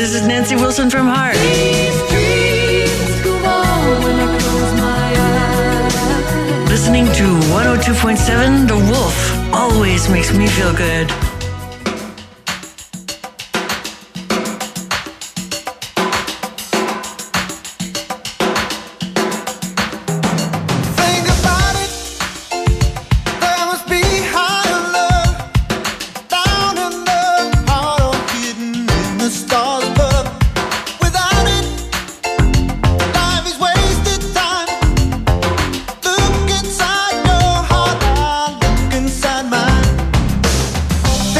This is Nancy Wilson from Heart. These dreams go on when I close my eyes. Listening to 102.7 The Wolf always makes me feel good. Inside my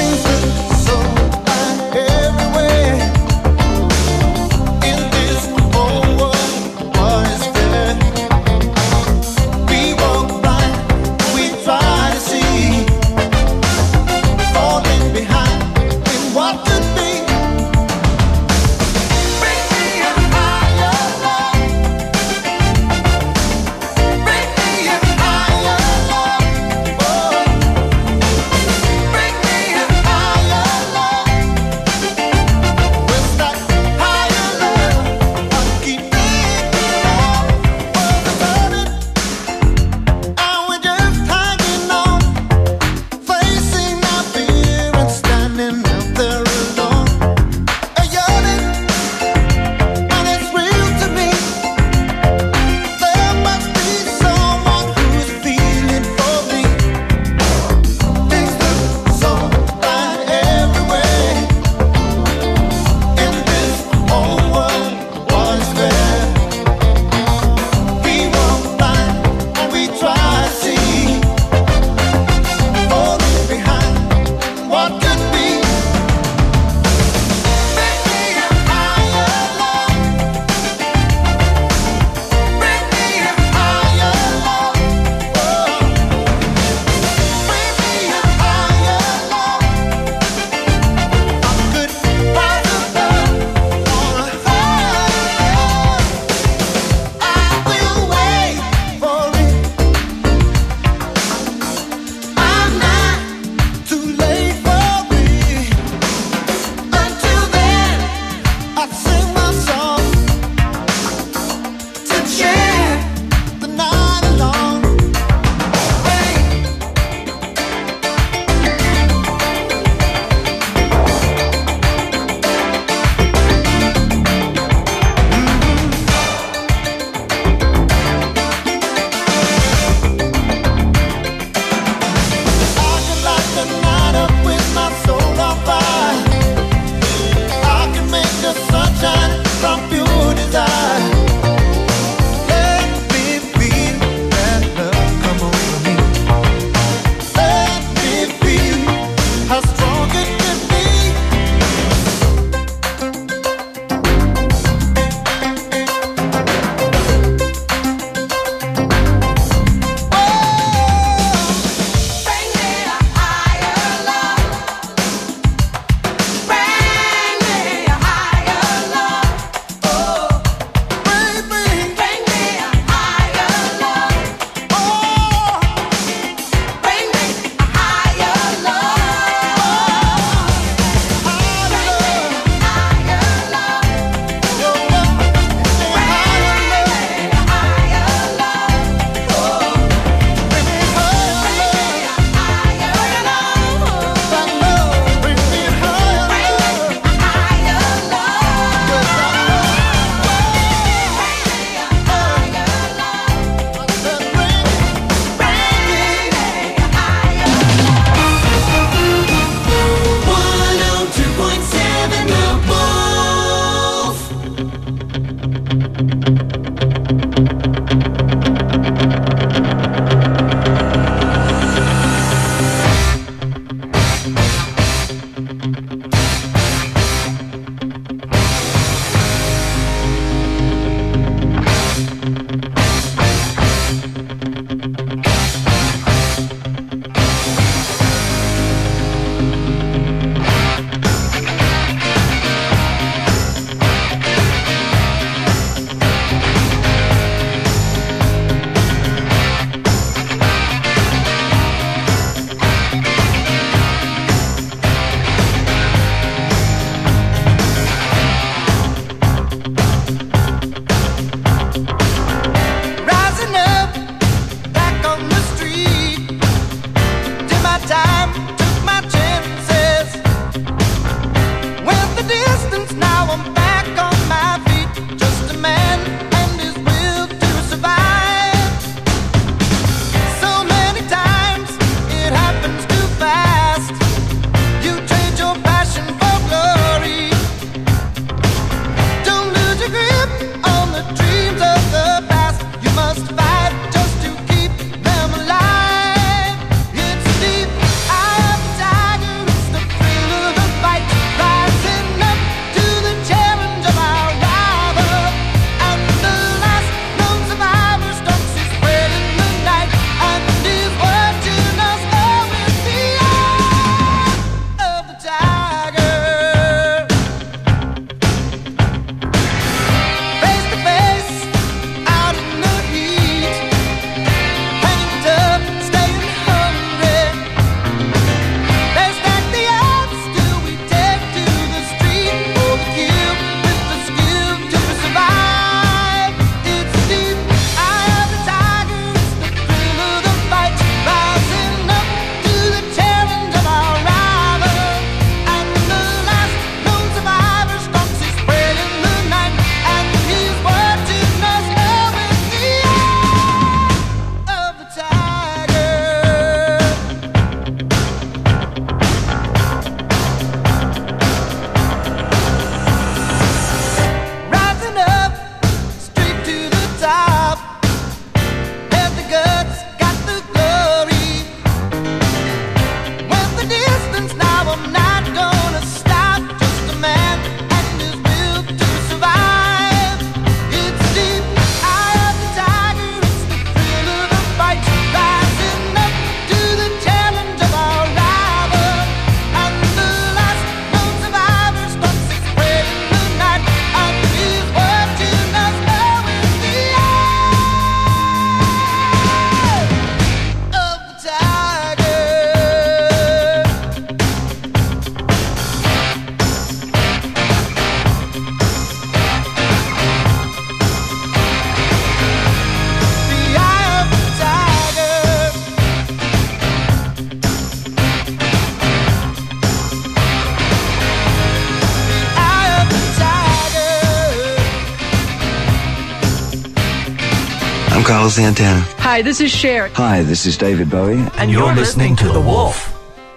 I'm Carlos Santana. Hi, this is Cher. Hi, this is David Bowie. And you're listening to The Wolf.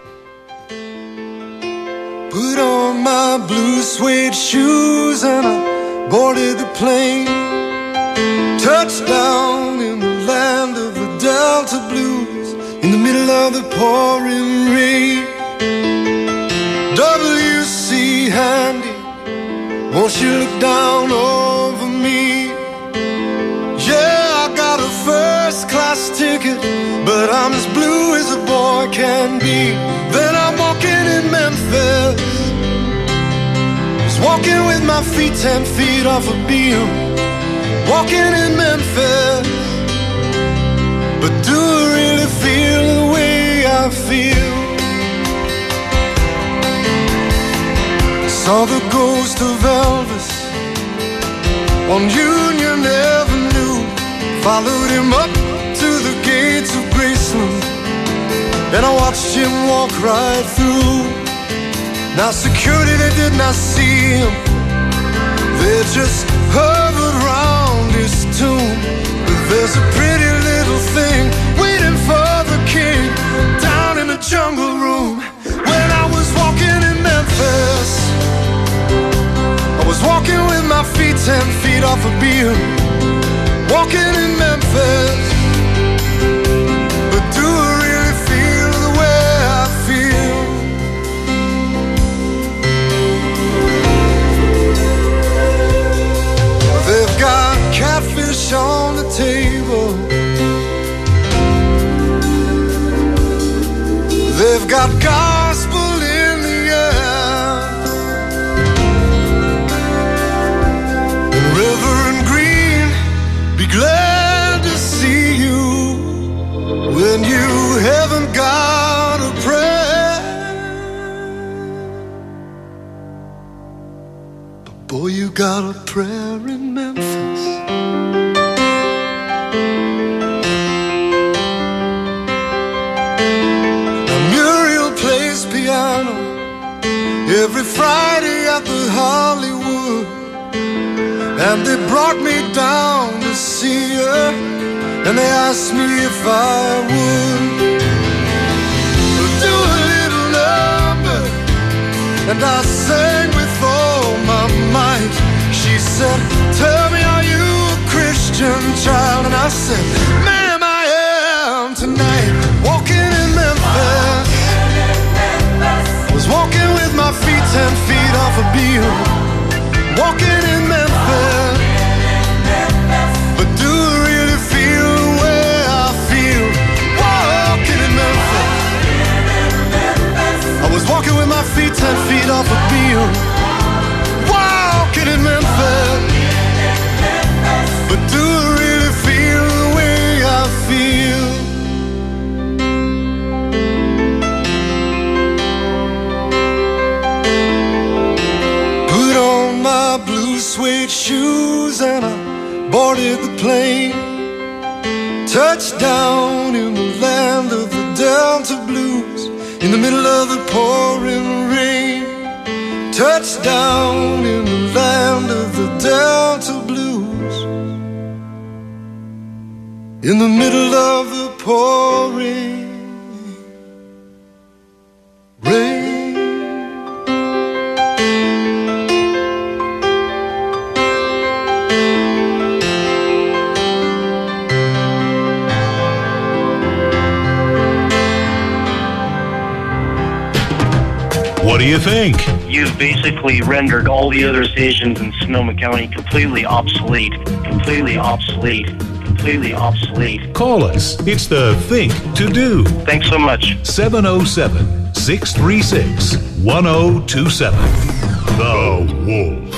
Put on my blue suede shoes and I boarded the plane. Touchdown in the land of the Delta Blues, in the middle of the pouring rain. W.C. Handy, won't you look down over me? Yeah, I got a first class ticket, but I'm as blue as a boy can be. Then I'm walking in Memphis, just walking with my feet 10 feet off a beam. Walking in Memphis, but do I really feel the way I feel? Saw the ghost of Elvis on Union Avenue, followed him up to the gates of Graceland, and I watched him walk right through. Now security, they did not see him, they just hovered round his tomb. But there's a pretty little thing waiting for the king down in the jungle room. When I was walking in Memphis, I was walking with my feet 10 feet off a beam. Walking in Memphis, but do I really feel the way I feel? They've got catfish on the table, they've got gospel in the air. Reverend Green, be glad to see you when you haven't got a prayer. But boy, you got a prayer in Memphis. Now Muriel plays piano every Friday at the Hollywood, and they brought me down to see her, and they asked me if I would do a little number, and I sang with all my might. She said, tell me, are you a Christian child? And I said, ma'am, I am tonight. Walking in Memphis, was walking with my feet 10 feet off a beam. Walking in Memphis, but do I really feel the way I feel? Walking in Memphis, I was walking with my feet 10 feet off a beam. Walking in Memphis, but do I really feel the way I feel? Put on my blue suede shoes and I boarded the plane. Touchdown in the land of the Delta Blues, in the middle of the pouring rain. Touchdown in the land of the Delta Blues, in the middle of the pouring rain. What do you think? You've basically rendered all the other stations in Sonoma County completely obsolete. Completely obsolete. Completely obsolete. Call us. It's the Think to Do. Thanks so much. 707-636-1027. The Wolf.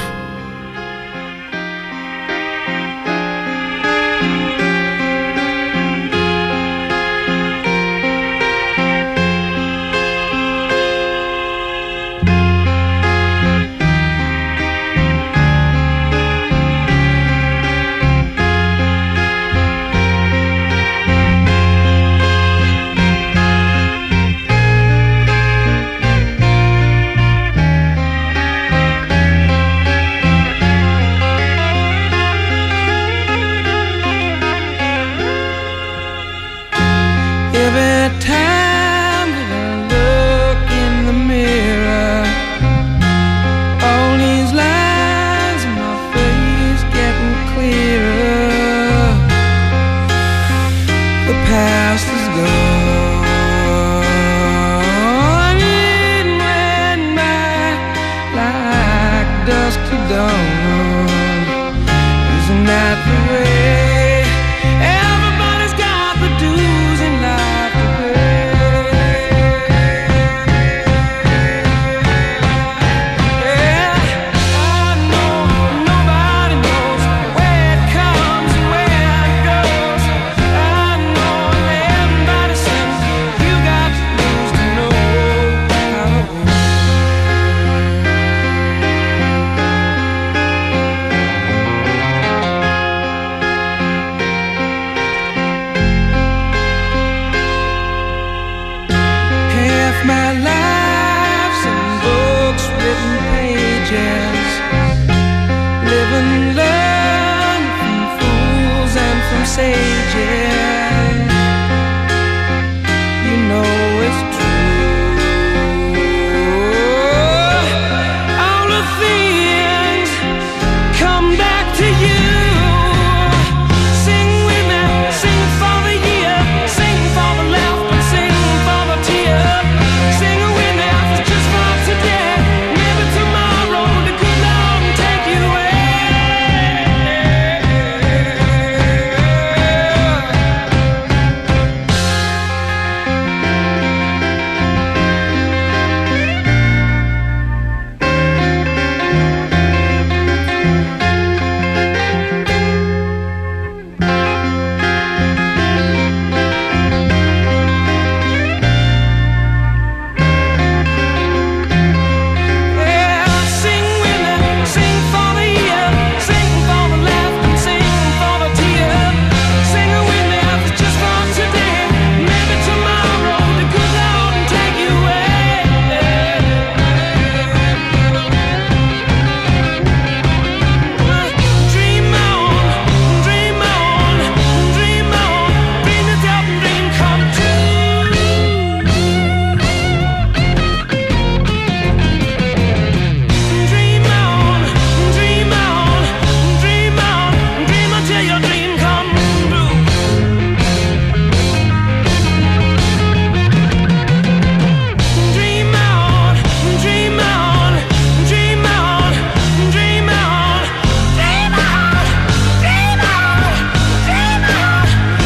ages. Live and learn from fools and from sages. You know it's true. All the things come back to you. Sing with me, sing for the year, sing for the laugh and sing for the tear. Sing with me, it's just for today. Maybe tomorrow the good Lord will take you away. Yeah, sing with me, sing for the year, sing for the laugh and sing for the tear. Sing with me, it's just for today. Maybe tomorrow the good Lord will take you away. Dream on, dream on, dream on, dream yourself and dream come true. Dream on, dream on, dream on, dream until your dream come true. Dream on, dream on, dream on, dream on, dream on, dream on, dream on.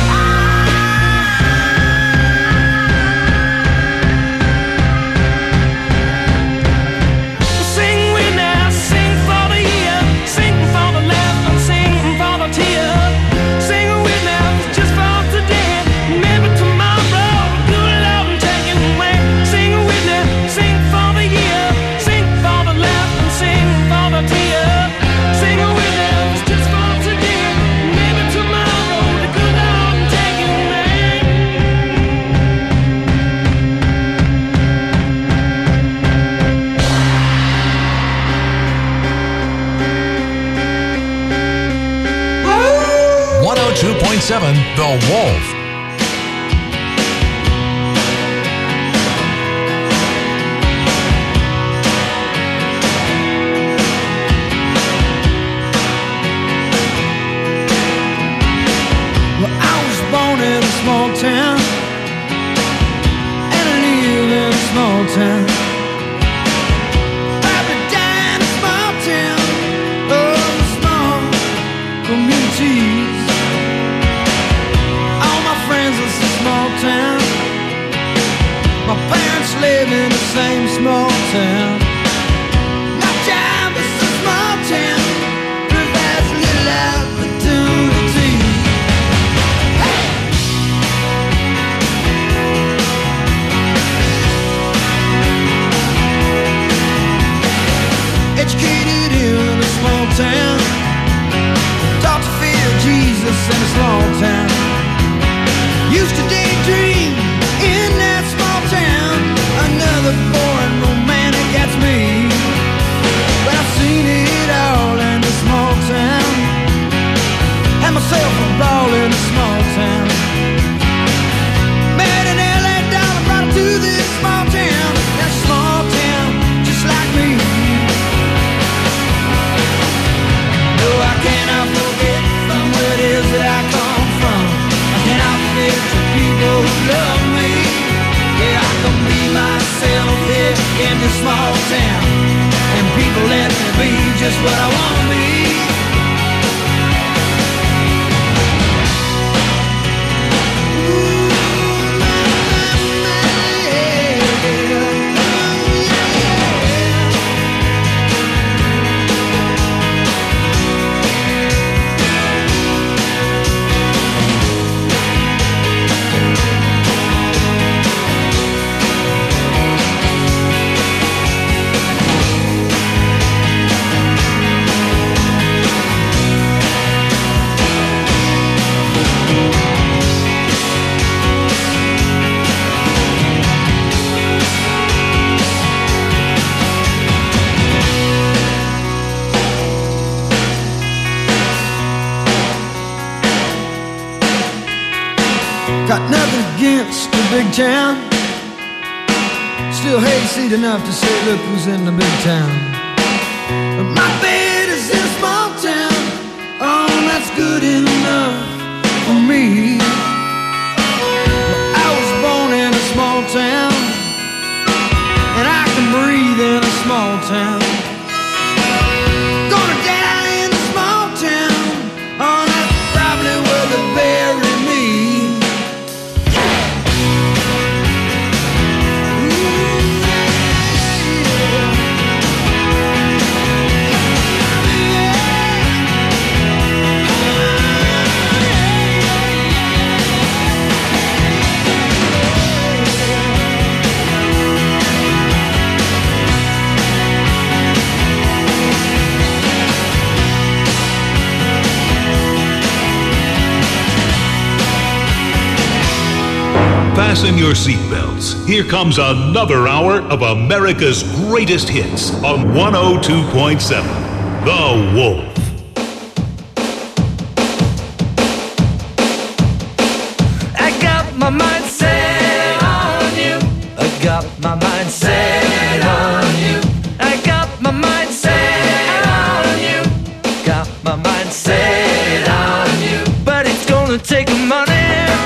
Sing with me, sing for the year, sing for the laugh and sing for the tear. Sing with me, just for today. Maybe tomorrow, good Lord will take you away. Sing with me, sing for the year, sing for the laugh and sing for the tear. Sing with me, just for today. Maybe tomorrow, the good Lord will take you away. 102.7 The Wolf. Well, I was born in a small town, and I live in a small town. Probably die in a small town, oh, small communities. All my friends live in a small town. My parents live in the same small town. My job is a small town, provides little opportunity. Educated in a small town, taught to fear Jesus in a small town. Used to daydream in that small town. Another boring romantic gets me, but I've seen it all in a small town. Had myself a ball in a small town. Met an LA dollar, brought her to this small town. That small town, just like me. No, I cannot forget from where it is that I come from. I cannot forget the people who love me. Yeah, I can be myself here in this small town, and people let me be just what I want to be. Got nothing against the big town. Still hayseed enough to say, look who's in the big town. But my bed is in a small town. Oh, that's good enough for me. Well, I was born in a small town, and I can breathe in a small town. Gonna die in a small town. Oh, that's probably where they bury me. Fasten your seatbelts. Here comes another hour of America's greatest hits on 102.7 The Wolf. I got my mind set on you. I got my mind set on you. I got my mind set on you. Got my mind set on you. But it's gonna take money.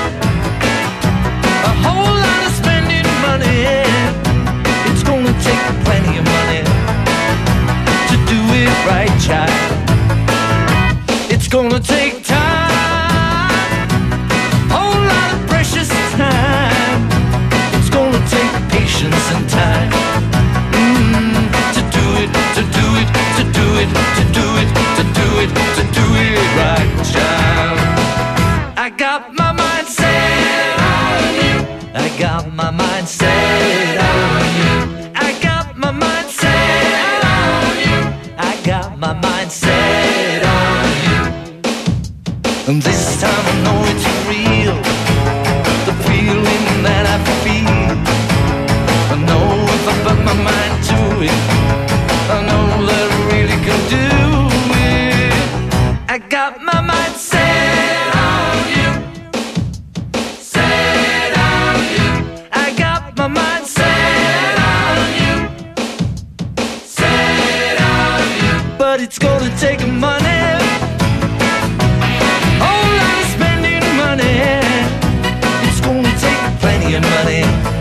A whole lot of spending money. It's gonna take plenty of money to do it right, child. It's gonna take time, whole lot of precious time. It's gonna take patience and time to do it, to do it, to do it, to do it, to do it, to do it right, child. I got my mind set on you. I got my mind set on you. I got my mind set on you. I got my mind set on you. And this time I know it's real, the feeling that I feel. I know if I put my mind to it, I know that I really can do it. I got my mind set on you. Set on you. I got my mind set on you. Set on you. But it's gonna take money. Whole lot of spending money. It's gonna take plenty of money